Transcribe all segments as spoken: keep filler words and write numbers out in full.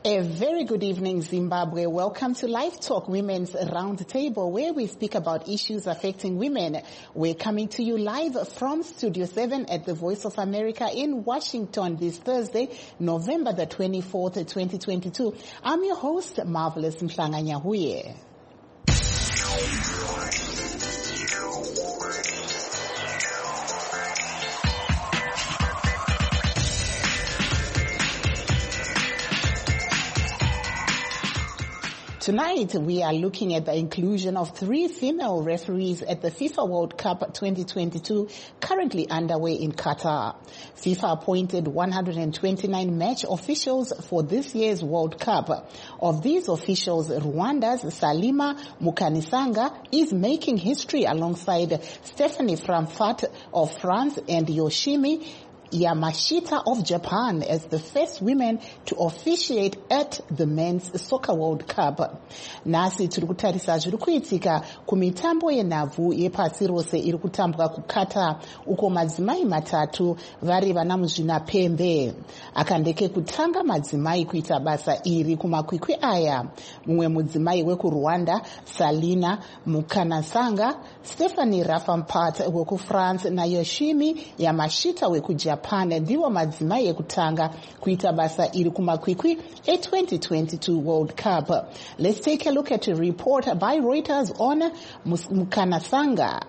A very good evening, Zimbabwe. Welcome to Live Talk Women's Roundtable, where we speak about issues affecting women. We're coming to you live from Studio seven at the Voice of America in Washington this Thursday, November the twenty-fourth, twenty twenty-two. I'm your host, Marvelous Mhlanga-Nyahuye. Tonight, we are looking at the inclusion of three female referees at the FIFA World Cup twenty twenty-two, currently underway in Qatar. FIFA appointed one hundred twenty-nine match officials for this year's World Cup. Of these officials, Rwanda's Salima Mukanisanga is making history alongside Stephanie Frampfart of France and Yoshimi Yamashita of Japan as the first women to officiate at the Men's Soccer World Cup. Nasi turikutarisa zvirikuitika kumitambo yenhabvu yepasi rose iri kutambwa kuKatar, uko madzimai matatu vari vana muzvinapembe. Akandeke kutanga madzimai kuita basa iri kumakwikwi aya. Mumwe mudzimai wekuRwanda, Salina Mukanasanga, Stephanie Frampfart wekuFrance na Yoshimi Yamashita wekuJapan ndiwo madzimai ekutanga kuita basa iri kumakwikwi e twenty twenty-two World Cup. Let's take a look at a report by Reuters on Mukanasanga.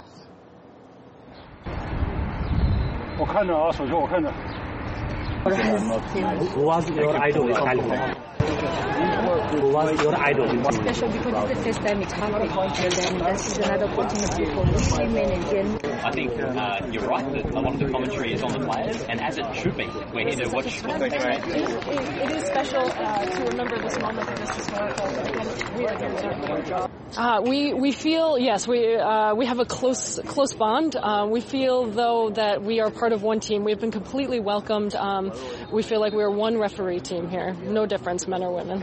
Who was your idol in childhood? Who was your idol? Special because it's the first time it's happening, and then this is another opportunity for women again. I think uh, you're right that a lot of the commentary is on the players, and as it should be. We're here to watch what's going on. It, it, it is special uh, to remember this moment and this historical, and we are here to do our job. Uh, we we feel yes we uh, we have a close close bond. Uh, we feel though that we are part of one team. We've been completely welcomed. Um, we feel like we're one referee team here. No difference, men or women.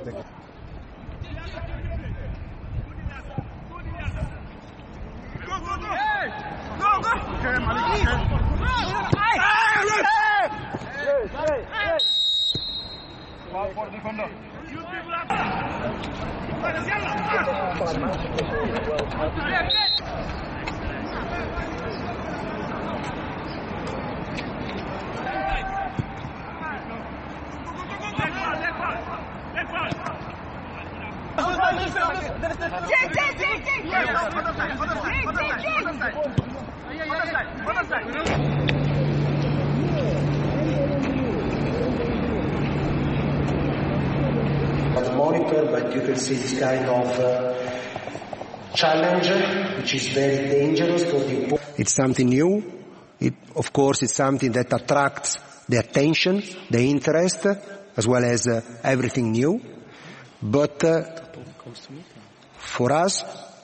On the monitor, but you can see this kind of uh, challenge, which is very dangerous for the. It's something new. It, of course, it's something that attracts the attention, the interest, as well as uh, everything new. But uh, for us,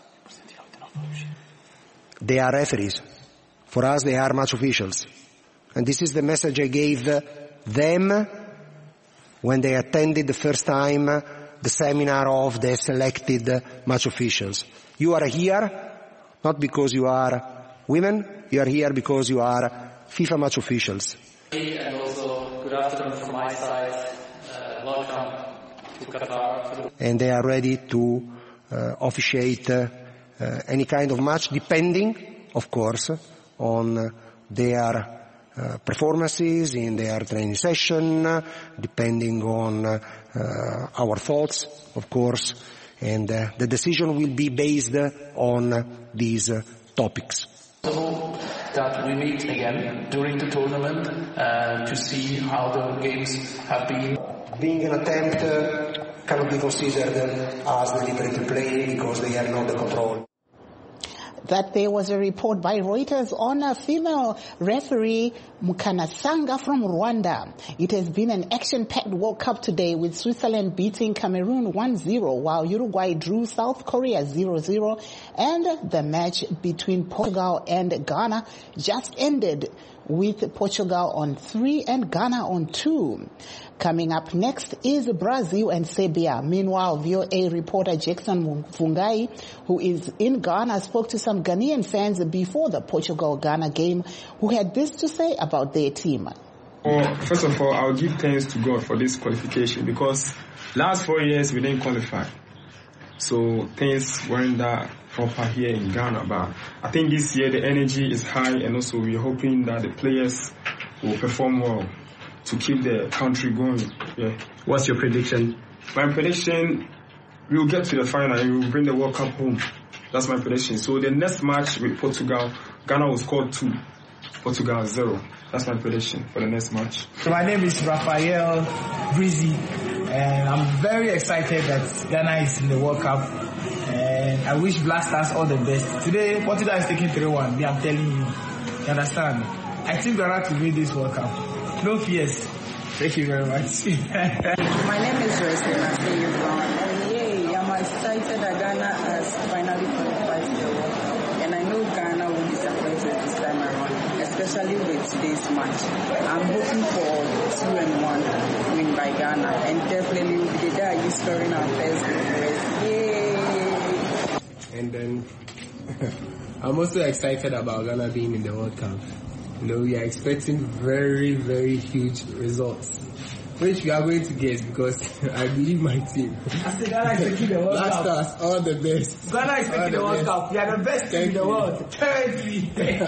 they are referees. For us, they are match officials. And this is the message I gave them when they attended the first time the seminar of the selected match officials. You are here not because you are women, you are here because you are FIFA match officials. And also, good afternoon from my side. Uh, welcome to Qatar. And they are ready to uh, officiate uh, uh, any kind of match, depending, of course, on uh, their Uh, performances in their training session, uh, depending on uh, uh, our thoughts, of course, and uh, the decision will be based on uh, these uh, topics. I hope that we meet again during the tournament uh, to see how the games have been. Being an attempt uh, cannot be considered as deliberate play because they have not the control. That there was a report by Reuters on a female referee, Mukanasanga from Rwanda. It has been an action-packed World Cup today with Switzerland beating Cameroon one zero while Uruguay drew South Korea zero zero, and the match between Portugal and Ghana just ended with Portugal on three and Ghana on two. Coming up next is Brazil and Serbia. Meanwhile, V O A reporter Jackson Fungai, who is in Ghana, spoke to some Ghanaian fans before the Portugal-Ghana game who had this to say about their team. Well, first of all, I'll give thanks to God for this qualification because last four years we didn't qualify. So things weren't that proper here in Ghana. But I think this year the energy is high and also we're hoping that the players will perform well to keep the country going. Yeah. What's your prediction? My prediction, we'll get to the final and we'll bring the World Cup home. That's my prediction. So the next match with Portugal, Ghana will score two, Portugal zero. That's my prediction for the next match. So my name is Raphael Breezy, and I'm very excited that Ghana is in the World Cup. And I wish Black Stars all the best. Today, Portugal is taking three one. I'm telling you. You understand? I think Ghana to win this World Cup. No fears. Thank you very much. My name is Joyce Masayu Brown, and yay, I'm excited that Ghana has finally qualified for the World Cup. And I know Ghana will disappoint us this time around, especially with today's match. I'm hoping for two and one win by Ghana, and definitely we'll be the day you scoring our first goal. Yay! And then I'm also excited about Ghana being in the World Cup. You know, we are expecting very, very huge results, which we are going to get because I believe my team. I say Ghana is taking the World Cup. Blast us, all the best. Ghana is taking the World Cup. We are the best team in the world. Currently.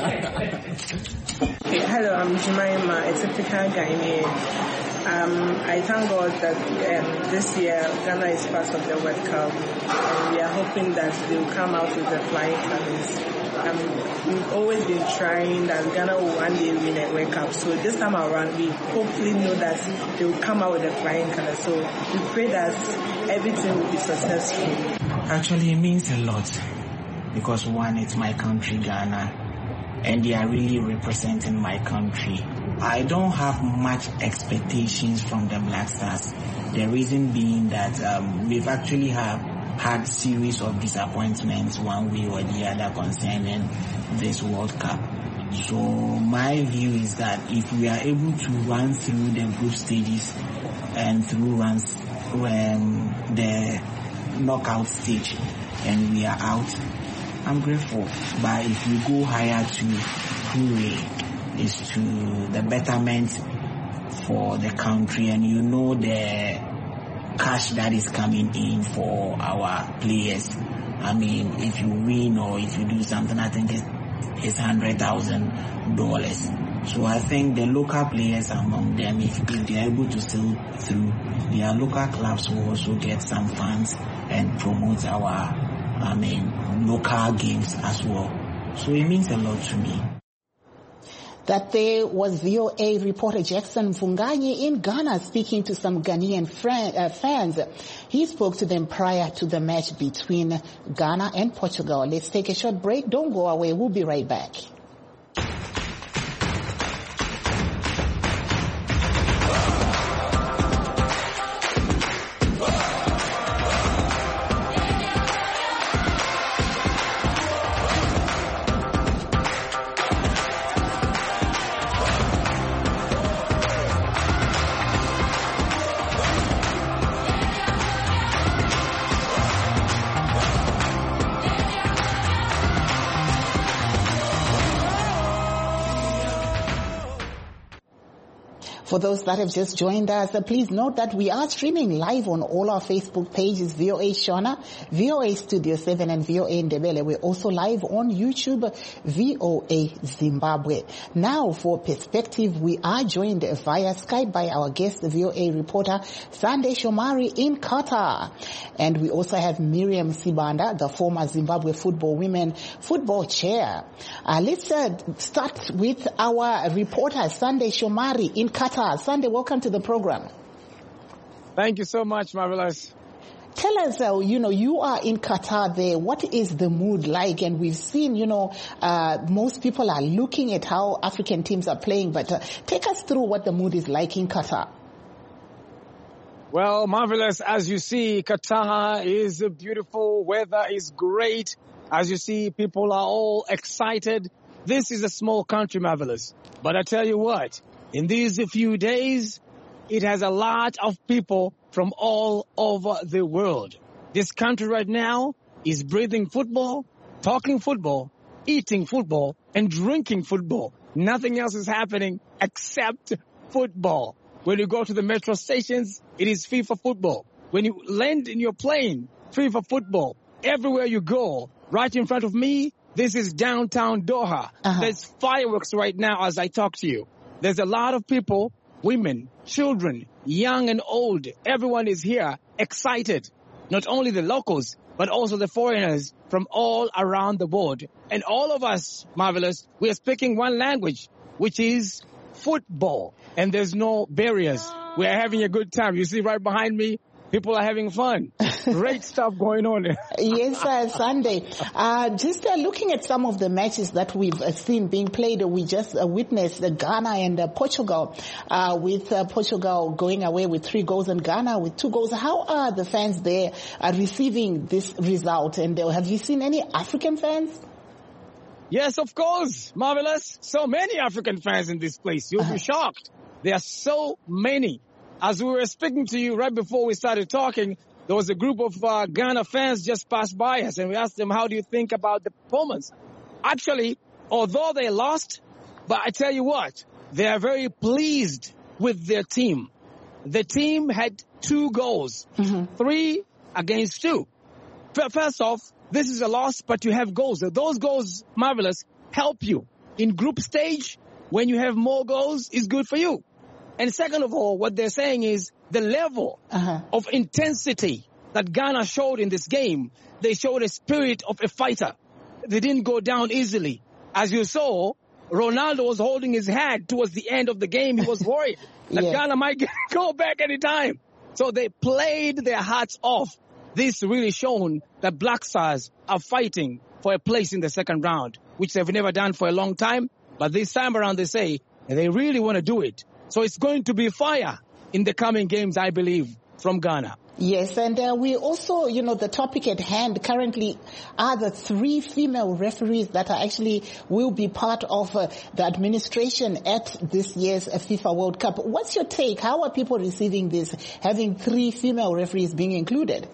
Hello, I'm Jemima, a typical Ghanaian. Um, I thank God that um, this year Ghana is part of the World Cup, and we are hoping that they will come out with the flying colours. Um, we've always been trying that Ghana will one day win a World Cup. So this time around, we hopefully know that they will come out with a flying color. So we pray that everything will be successful. Actually, it means a lot because one, it's my country, Ghana, and they are really representing my country. I don't have much expectations from the Black Stars. The reason being that um, we've actually have had series of disappointments one way or the other concerning this World Cup. So my view is that if we are able to run through the group stages and through runs um, the knockout stage and we are out, I'm grateful. But if we go higher to hooray, is to the betterment for the country, and you know the cash that is coming in for our players. I mean, if you win or if you do something, I think it's, it's one hundred thousand dollars. So I think the local players among them, if, if they are able to sail through, their local clubs will also get some funds and promote our, I mean, local games as well. So it means a lot to me. That there was V O A reporter Jackson Mfunganyi in Ghana speaking to some Ghanaian friend, uh, fans. He spoke to them prior to the match between Ghana and Portugal. Let's take a short break. Don't go away. We'll be right back. For those that have just joined us, uh, please note that we are streaming live on all our Facebook pages, V O A Shona, V O A Studio seven, and V O A Ndebele. We're also live on YouTube, V O A Zimbabwe. Now, for perspective, we are joined via Skype by our guest, the V O A reporter, Sunday Shomari in Qatar. And we also have Miriam Sibanda, the former Zimbabwe football women football chair. Uh, let's uh, start with our reporter, Sunday Shomari in Qatar. Sunday, welcome to the program. Thank you so much, Marvelous. Tell us, uh, you know, you are in Qatar there. What is the mood like? And we've seen, you know, uh, most people are looking at how African teams are playing, but uh, take us through what the mood is like in Qatar. Well, Marvelous, as you see, Qatar is beautiful. Weather is great. As you see, people are all excited. This is a small country, Marvelous. But I tell you what, in these few days, it has a lot of people from all over the world. This country right now is breathing football, talking football, eating football, and drinking football. Nothing else is happening except football. When you go to the metro stations, it is FIFA football. When you land in your plane, FIFA football. Everywhere you go, right in front of me, this is downtown Doha. Uh-huh. There's fireworks right now as I talk to you. There's a lot of people, women, children, young and old. Everyone is here excited. Not only the locals, but also the foreigners from all around the world. And all of us, Marvelous, we are speaking one language, which is football. And there's no barriers. We are having a good time. You see right behind me, people are having fun. Great stuff going on. Yes, uh, Sunday. Uh, just uh, looking at some of the matches that we've uh, seen being played, we just uh, witnessed uh, Ghana and uh, Portugal, uh, with uh, Portugal going away with three goals and Ghana with two goals. How are the fans there uh, receiving this result? And uh, have you seen any African fans? Yes, of course. Marvelous. So many African fans in this place. You'll uh-huh. be shocked. There are so many. As we were speaking to you right before we started talking, there was a group of uh, Ghana fans just passed by us, and we asked them, how do you think about the performance? Actually, although they lost, but I tell you what, they are very pleased with their team. The team had two goals, mm-hmm. three against two. First off, this is a loss, but you have goals. Those goals, Marvelous, help you. In group stage, when you have more goals, is good for you. And second of all, what they're saying is the level uh-huh. of intensity that Ghana showed in this game, they showed a spirit of a fighter. They didn't go down easily. As you saw, Ronaldo was holding his head towards the end of the game. He was worried that yeah. Ghana might go back any time. So they played their hearts off. This really shown that Black Stars are fighting for a place in the second round, which they've never done for a long time. But this time around, they say they really want to do it. So it's going to be fire in the coming games, I believe, from Ghana. Yes, and uh, we also, you know, the topic at hand currently are the three female referees that are actually will be part of uh, the administration at this year's uh, FIFA World Cup. What's your take? How are people receiving this, having three female referees being included?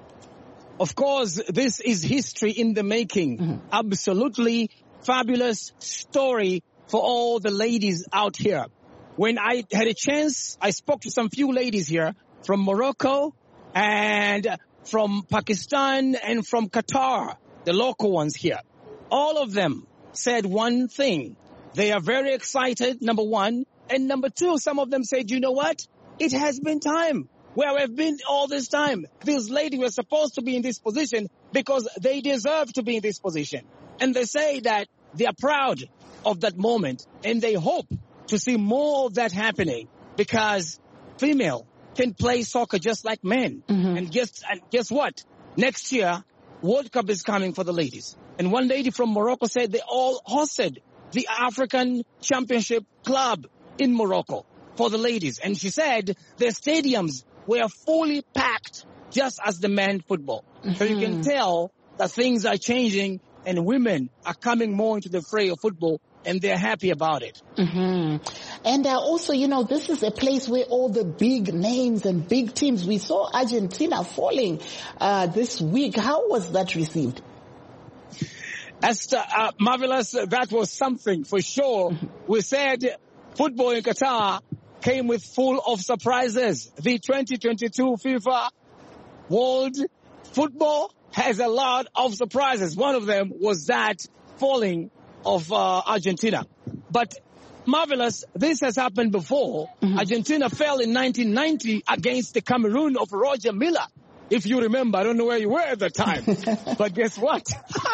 Of course, this is history in the making. Mm-hmm. Absolutely fabulous story for all the ladies out here. When I had a chance, I spoke to some few ladies here from Morocco and from Pakistan and from Qatar, the local ones here. All of them said one thing. They are very excited, number one. And number two, some of them said, you know what? It has been time. Where we've been all this time. These ladies were supposed to be in this position because they deserve to be in this position. And they say that they are proud of that moment and they hope to see more of that happening because female can play soccer just like men. Mm-hmm. And guess, and guess what? Next year, World Cup is coming for the ladies. And one lady from Morocco said they all hosted the African Championship Club in Morocco for the ladies. And she said their stadiums were fully packed just as the men football. Mm-hmm. So you can tell that things are changing and women are coming more into the fray of football. And they're happy about it. Mm-hmm. And uh, also, you know, this is a place where all the big names and big teams, we saw Argentina falling uh, this week. How was that received? As uh, Marvelous, that was something for sure. We said football in Qatar came with full of surprises. The twenty twenty-two FIFA World Football has a lot of surprises. One of them was that falling of uh, Argentina. But Marvelous, this has happened before. Mm-hmm. Argentina fell in nineteen ninety against the Cameroon of Roger Milla. If you remember, I don't know where you were at the time. But guess what?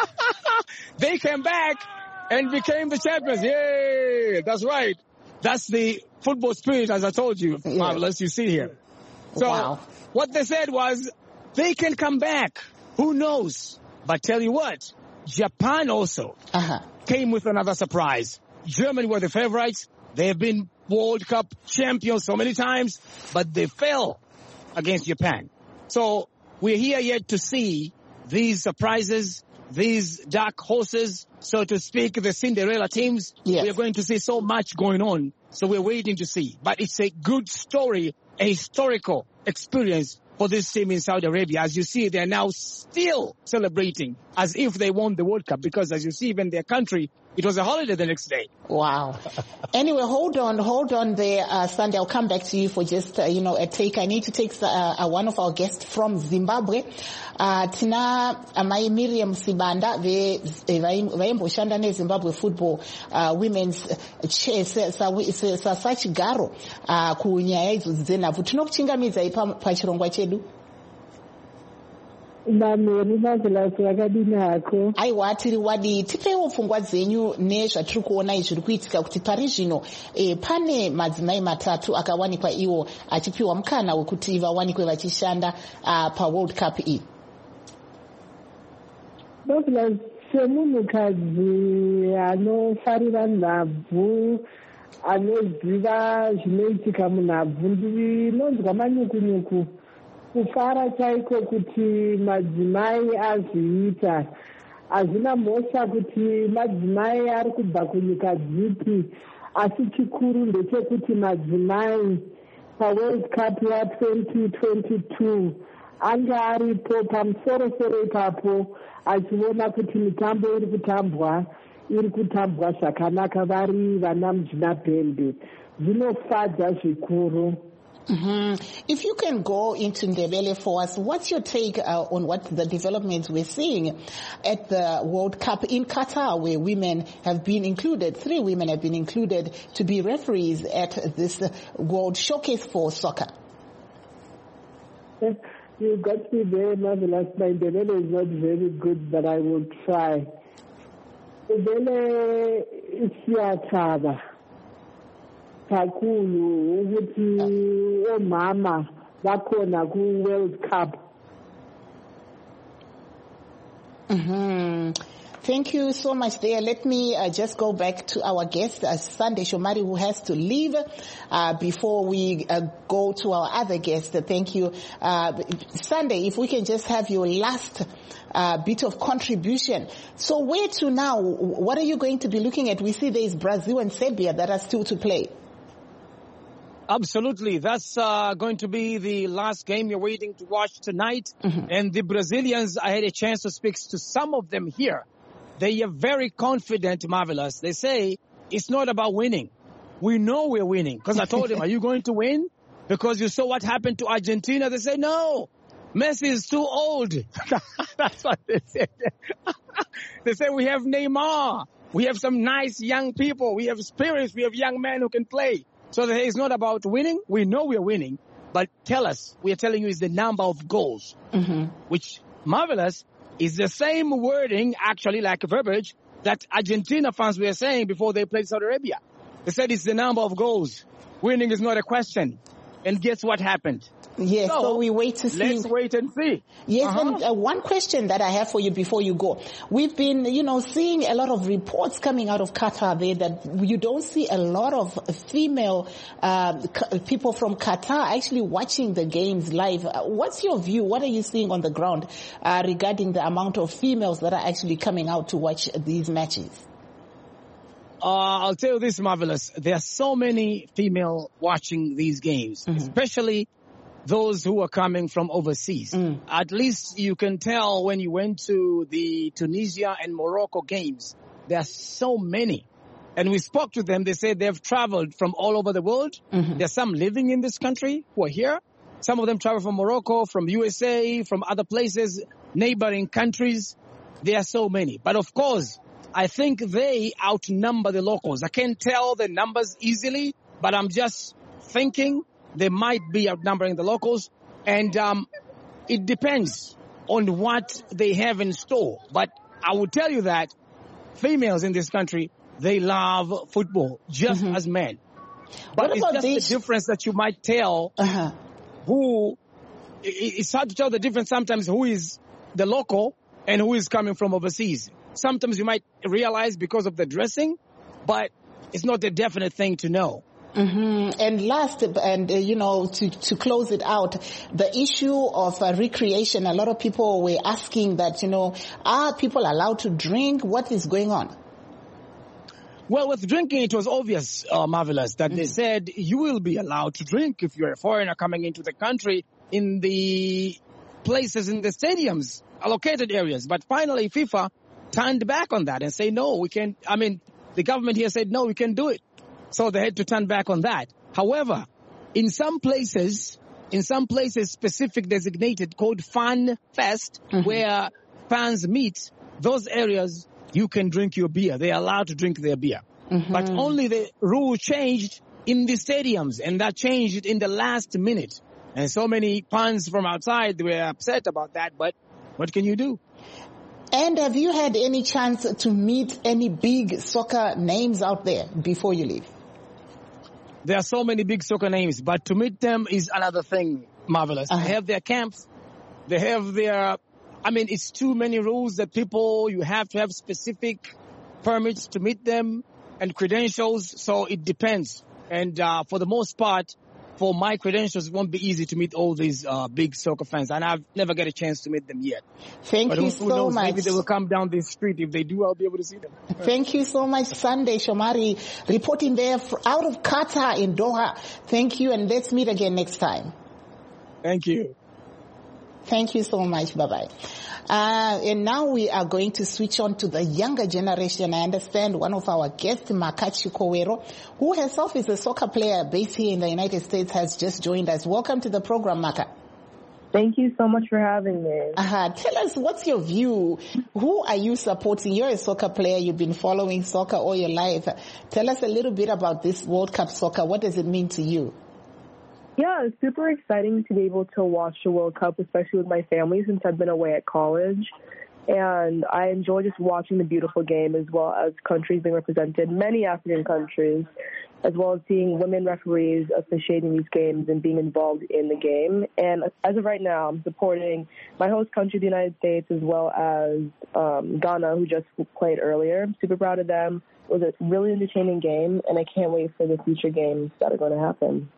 They came back and became the champions. Yay! That's right. That's the football spirit, as I told you, yeah. Marvelous, you see here. So wow. What they said was, they can come back. Who knows? But tell you what, Japan also uh-huh. came with another surprise. Germany were the favorites. They have been World Cup champions so many times, but they fell against Japan. So we're here yet to see these surprises, these dark horses, so to speak, the Cinderella teams. Yes. We're going to see so much going on. So we're waiting to see. But it's a good story, a historical experience for this team in Saudi Arabia. As you see, they're now still celebrating as if they won the World Cup, because as you see, even their country it was a holiday the next day. Wow. Anyway, hold on, hold on there, uh, Sunday. I'll come back to you for just, uh, you know, a take. I need to take uh, uh, one of our guests from Zimbabwe. Uh, tina Amai Miriam Sibanda, vaimboshanda neZimbabwe football uh, women's chess sasachigaro uh, kunyaya idzo dzenhabvu. Tinokuchingamidza ipa pachirongwa chedu. Aiwa, tiri wadi. Tipeiwo pfungwa dzenyu nezvatiri kuona zviri kuitika kuti pari zvino e, pane madzimai matatu akawanikwa iwo achipiwa mukana wekuti vawanikwe vachishanda uh, paWorld Cup iyi. Semunhukadzi anofarira nhabvu, anoziva zvinoitika munhabvu, ndinonzwa manyukunyuku kufara chaiko kuti madzimai azviita. Hazvina mhosva kuti madzimai ari kubva kunyika dzipi, asi chikuru ndechekuti madzimai paWorld Cup ya twenty twenty-two anga aripo pamusoro-soro ipapo achiona kuti mitambo iri kutambwa iri kutambwa zvakanaka vari vana mujinabhende. Zvinofadza zvikuru. Mm-hmm. If you can go into Ndebele for us, what's your take uh, on what the developments we're seeing at the World Cup in Qatar, where women have been included, three women have been included to be referees at this uh, World Showcase for Soccer? You got me very marvelous. My Ndebele is not very good, but I will try. Ndebele is siyachaba kakhulu ukuthi omama bakhona ku World Cup. Mm-hmm. Thank you so much there. Let me uh, just go back to our guest, uh, Sunday Shomari, who has to leave uh, before we uh, go to our other guest. Uh, thank you. Uh, Sunday, if we can just have your last uh, bit of contribution. So where to now? What are you going to be looking at? We see there is Brazil and Serbia that are still to play. Absolutely. That's uh, going to be the last game you're waiting to watch tonight. Mm-hmm. And the Brazilians, I had a chance to speak to some of them here. They are very confident, Marvelous. They say it's not about winning. We know we're winning. Because I told them, are you going to win? Because you saw what happened to Argentina. They say, no, Messi is too old. That's what they said. They say we have Neymar. We have some nice young people. We have spirits. We have young men who can play. So it's not about winning. We know we're winning, but tell us, we are telling you is the number of goals, mm-hmm. which, Marvelous, is the same wording, actually, like verbiage, that Argentina fans were saying before they played Saudi Arabia. They said it's the number of goals. Winning is not a question. And guess what happened? Yes, so, so we wait to see. Let's wait and see. Yes, uh-huh. and uh, one question that I have for you before you go. We've been, you know, seeing a lot of reports coming out of Qatar there that you don't see a lot of female uh, people from Qatar actually watching the games live. Uh, what's your view? What are you seeing on the ground uh, regarding the amount of females that are actually coming out to watch these matches? Uh, I'll tell you this, Marvelous. There are so many female watching these games, mm-hmm. especially those who are coming from overseas. Mm. At least you can tell when you went to the Tunisia and Morocco games, there are so many. And we spoke to them. They said they've traveled from all over the world. Mm-hmm. There's some living in this country who are here. Some of them travel from Morocco, from U S A, from other places, neighboring countries. There are so many. But of course, I think they outnumber the locals. I can't tell the numbers easily, but I'm just thinking they might be outnumbering the locals. And um, it depends on what they have in store. But I will tell you that females in this country, they love football just mm-hmm. as men. But it's just this? the difference that you might tell uh-huh. who, it's hard to tell the difference sometimes who is the local and who is coming from overseas. Sometimes you might realize because of the dressing, but it's not a definite thing to know. Mm-hmm. And last, and uh, you know, to, to close it out, the issue of uh, recreation, a lot of people were asking that, you know, are people allowed to drink? What is going on? Well, with drinking, it was obvious, uh, Marvelous, that mm-hmm. they said you will be allowed to drink if you're a foreigner coming into the country in the places, in the stadiums, allocated areas. But finally, FIFA turned back on that and say, no, we can, I mean, the government here said, no, we can do it. So they had to turn back on that. However, in some places, in some places specific designated called Fan Fest, mm-hmm. where fans meet, those areas, you can drink your beer. They're allowed to drink their beer. Mm-hmm. But only the rule changed in the stadiums, and that changed in the last minute. And so many fans from outside were upset about that, but what can you do? And have you had any chance to meet any big soccer names out there before you leave? There are so many big soccer names, but to meet them is another thing, Marvelous. Uh-huh. They have their camps. They have their, I mean, it's too many rules that people, you have to have specific permits to meet them and credentials, so it depends. And uh, for the most part, for my credentials, it won't be easy to meet all these uh, big soccer fans, and I've never got a chance to meet them yet. Thank but you who, so who knows, much. Maybe they will come down the street. If they do, I'll be able to see them. Thank you so much, Sunday Shomari, reporting there out of Qatar in Doha. Thank you, and let's meet again next time. Thank you. Thank you so much. Bye-bye. Uh, and now we are going to switch on to the younger generation. I understand one of our guests, Makachi Kowero, who herself is a soccer player based here in the United States, has just joined us. Welcome to the program, Maka. Thank you so much for having me. Uh-huh. Tell us, what's your view? Who are you supporting? You're a soccer player. You've been following soccer all your life. Tell us a little bit about this World Cup soccer. What does it mean to you? Yeah, it's super exciting to be able to watch the World Cup, especially with my family since I've been away at college. And I enjoy just watching the beautiful game as well as countries being represented, many African countries, as well as seeing women referees officiating these games and being involved in the game. And as of right now, I'm supporting my host country, the United States, as well as um, Ghana, who just played earlier. I'm super proud of them. It was a really entertaining game, and I can't wait for the future games that are going to happen.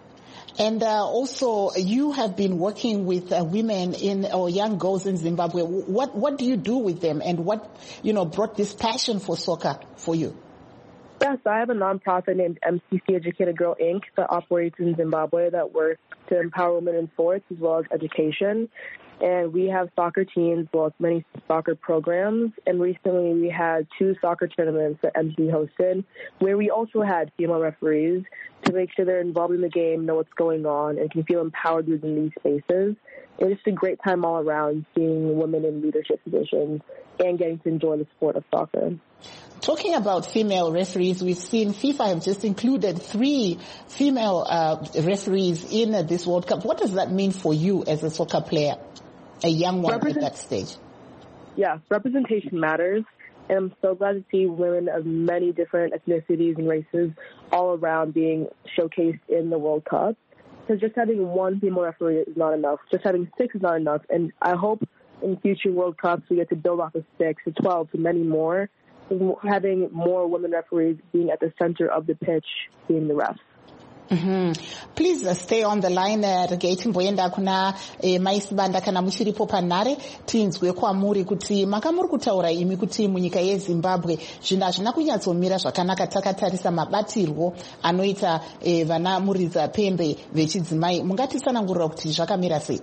And uh, also, you have been working with uh, women in or young girls in Zimbabwe. What what do you do with them, and what you know brought this passion for soccer for you? Yes, I have a nonprofit named M C C Educated Girl Incorporated that operates in Zimbabwe that works to empower women in sports as well as education. And we have soccer teams as well as many soccer programs. And recently we had two soccer tournaments that M C hosted where we also had female referees to make sure they're involved in the game, know what's going on, and can feel empowered within these spaces. It was just a great time all around, seeing women in leadership positions and getting to enjoy the sport of soccer. Talking about female referees, we've seen FIFA have just included three female uh, referees in uh, this World Cup. What does that mean for you as a soccer player, a young one Represent- at that stage? Yes, representation matters. And I'm so glad to see women of many different ethnicities and races all around being showcased in the World Cup. Because just having one female referee is not enough. Just having six is not enough. And I hope in future World Cups we get to build off of six to twelve to many more. Having more women referees being at the center of the pitch, being the refs. Mm-hmm. Please uh, stay on the line. Regating boyenda kuna maisibanda kana muchiripo panare tinzwe kwamuri kuti makamuri kutaura imi kuti munyika yeZimbabwe zvinhu hazvina kunyatsomira zvakanaka takatarisa mabatirwo anoita vana muridza pembe vechidzimai. Mungatisanangurira kuti zvakamira sei?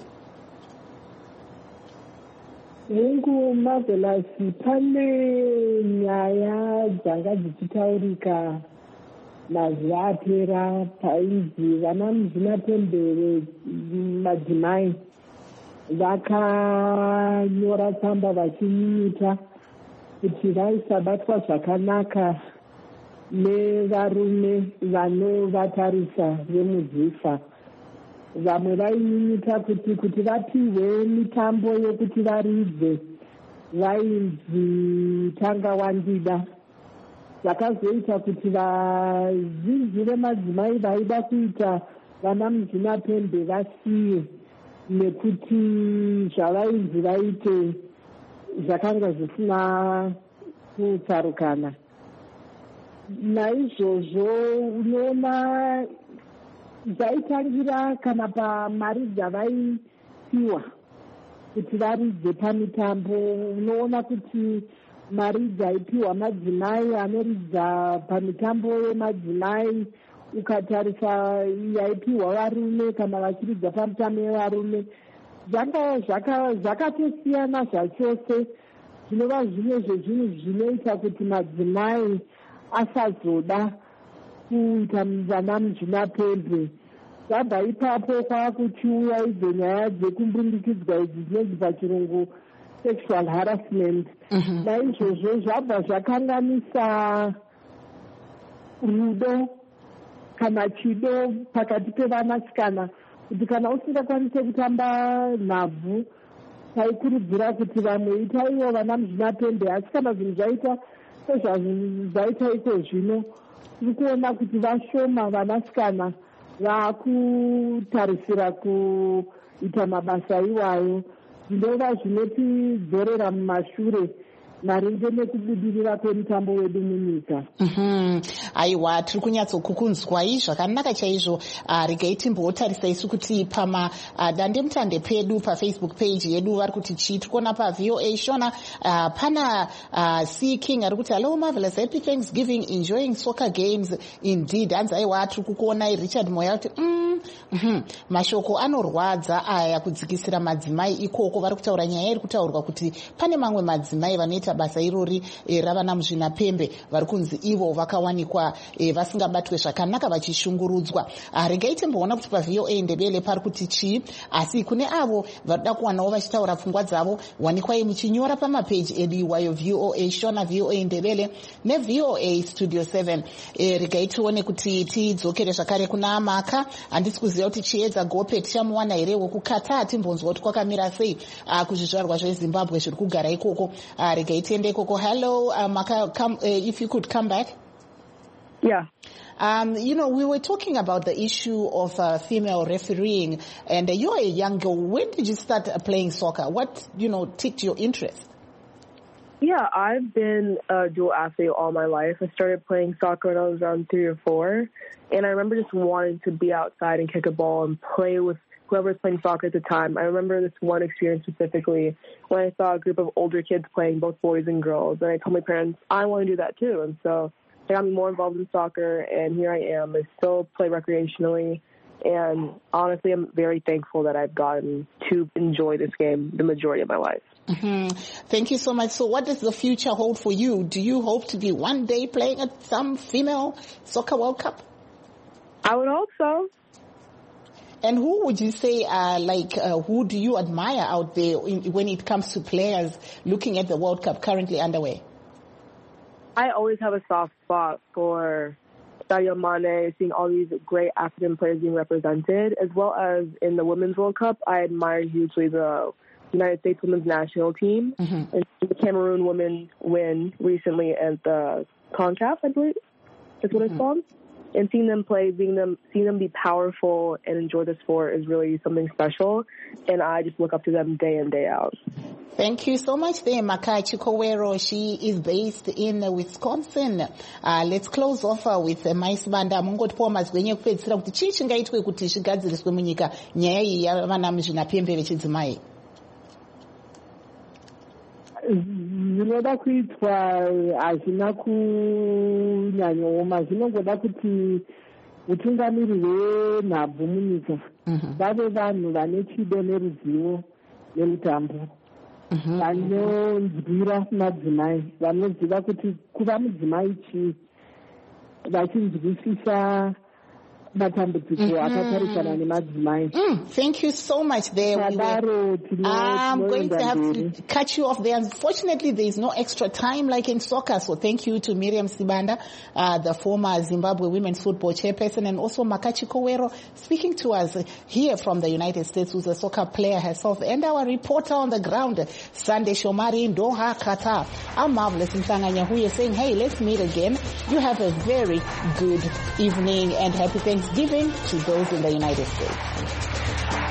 Hengu Marvelous, pane nyaya dzanga dzichitaurika mazuva apera painzi vana muzvinatembere madzimai vakanyora tsamba vachinyunyuta kuti vaisabatwa zvakanaka nevarume vanovatarisa vemuzifa. Vamwe vainyunyuta kuti kuti vapiwe mitambo yokuti varidze vainzi tanga wandida. Zvakazoita kuti vazhinji vemadzimai vaida kuita vana muzvinapembe vasiye nekuti zvavainzi vaite zvakanga zvisina kutsarukana. Naizvozvo unoona zvaitangira kana pamari dzavaipiwa kuti varidze pamitambo. Unoona kuti mari dzaipiwa madzimai anoridza pamitambo yemadzimai ukatarisa yaipiwa varume kana vachiridza pamitambo yevarume zvanga zvakatosiyana zvachose. zvinova zvimwe zvezvinhu zvinoita kuti madzimai asazoda kuita vana muzvinapembe. Zvabva ipapo kwakuchiuya idzo nyaya dzekumbundikidzwa idzi dzinonzi pachirungu sexual harassment. Naizvozvo zvabva zvakanganisa rudo kana chido pakati pevanasikana, kuti kana usingakwanise kutamba nhabvu taikurudzira kuti vamwe itaiwo vana muzvinapembe. Asi kana zvinhu zvaita sezvazvinhu zvaita iko zvino, tiri kuona kuti vashoma vanasikana vaakutarisira kuita mabasa iwayo, zvinova zvinotidzorera mumashure maringe nekubudirira kwemitambo wedu munyika. Aiwa, tiri kunyatsokukunzwai zvakanaka chaizvo. Regai timbotarisa isu kuti pama dandemutande pedu pafacebook page yedu vari kuti chii. Tiri kuona paV O A Shona pana C King ari kuti hello marvelous, happy Thanksgiving, enjoying soccer games indeed. Hanzi aiwa, tiri kukuona Richard Moya kuti mm, mashoko anorwadza aya kudzikisira madzimai ikoko. Vari kutaura nyaya iri kutaurwa kuti pane mamwe madzimai vanoita basa irori e, ravana muzvinapembe vari kunzi ivo vakawanikwa e, vasingabatwe zvakanaka vachishungurudzwa. Regai timboona kuti paV O A Ndebele pari kuti chii, asi kune avo varida kuwanawo vachitaura pfungwa dzavo, wanikwai muchinyora pamapeji edu iwayo V O A Shona, V O A Ndebele neV O A Studio seven. E, regai tione kuti tidzokere zvakare kuna Maka. Handisi kuziva kuti Chiedza Gope tichamuwana here wekukata, timbonzwa kuti kwakamira sei kuzvizvarwa zveZimbabwe zviri kugara ikoko. Regai tiende ikoko. Hello, uh, Maka, come, uh, if you could come back. Yeah. Um, you know, we were talking about the issue of uh, female refereeing, and uh, you're a young girl. When did you start uh, playing soccer? What, you know, piqued your interest? Yeah, I've been a dual athlete all my life. I started playing soccer when I was around three or four, and I remember just wanting to be outside and kick a ball and play with whoever was playing soccer at the time. I remember this one experience specifically when I saw a group of older kids playing, both boys and girls, and I told my parents, I want to do that too. And so they got me more involved in soccer, and here I am. I still play recreationally, and honestly, I'm very thankful that I've gotten to enjoy this game the majority of my life. Mm-hmm. Thank you so much. So what does the future hold for you? Do you hope to be one day playing at some female soccer World Cup? I would hope so. And who would you say, uh, like, uh, who do you admire out there in, when it comes to players looking at the World Cup currently underway? I always have a soft spot for Sadio Mane, seeing all these great African players being represented, as well as in the Women's World Cup. I admire hugely the United States Women's National Team. Mm-hmm. And the Cameroon women win recently at the CONCACAF, I believe is what mm-hmm. it's called. And seeing them play, seeing them, seeing them be powerful and enjoy the sport is really something special. And I just look up to them day in, day out. Thank you so much there, Maka Chikowero. She is based in uh, Wisconsin. Uh, let's close off uh, with uh, Maisibanda. Mungoti po mazwenye kupedzisira kuti chii chingaitwe kuti zvigadziriswe munyika nyaya iyi yavana muzvinapembe vechidzimai. Zvinoda kuitwa hazvina kunyanyooma, zvinongoda kuti utungamiri hwenhabvu munyika vave vanhu vane chido neruzivo nemutambo, vanonzwira madzimai, vanoziva kuti kuva mudzimai chii, vachinzwisisa matambudziko akatarisana nemadzimai. Thank you so much there. We were, I'm going to have to cut you off there. Unfortunately, there is no extra time like in soccer. So thank you to Miriam Sibanda, uh, the former Zimbabwe women's football chairperson, and also Maka Chikowero speaking to us here from the United States, who's a soccer player herself, and our reporter on the ground, Sunday Shomari in Doha, Qatar. I'm Marvelous in Tanganya, who is saying, hey, let's meet again. You have a very good evening and happy Thanksgiving to those in the United States.